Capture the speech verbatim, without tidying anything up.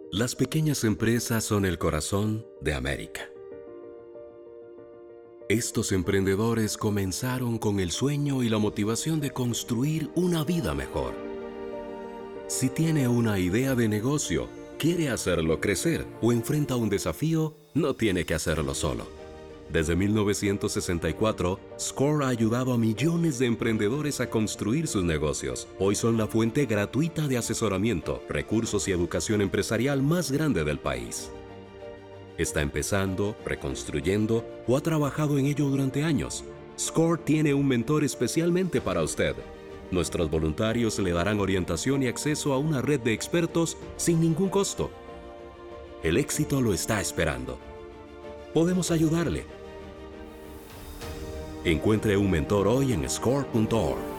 Las pequeñas empresas son el corazón de América. Estos emprendedores comenzaron con el sueño y la motivación de construir una vida mejor. Si tiene una idea de negocio, quiere hacerlo crecer o enfrenta un desafío, no tiene que hacerlo solo. Desde mil novecientos sesenta y cuatro, Score ha ayudado a millones de emprendedores a construir sus negocios. Hoy son la fuente gratuita de asesoramiento, recursos y educación empresarial más grande del país. ¿Está empezando, reconstruyendo o ha trabajado en ello durante años? Score tiene un mentor especialmente para usted. Nuestros voluntarios le darán orientación y acceso a una red de expertos sin ningún costo. El éxito lo está esperando. Podemos ayudarle. Encuentre un mentor hoy en score punto org.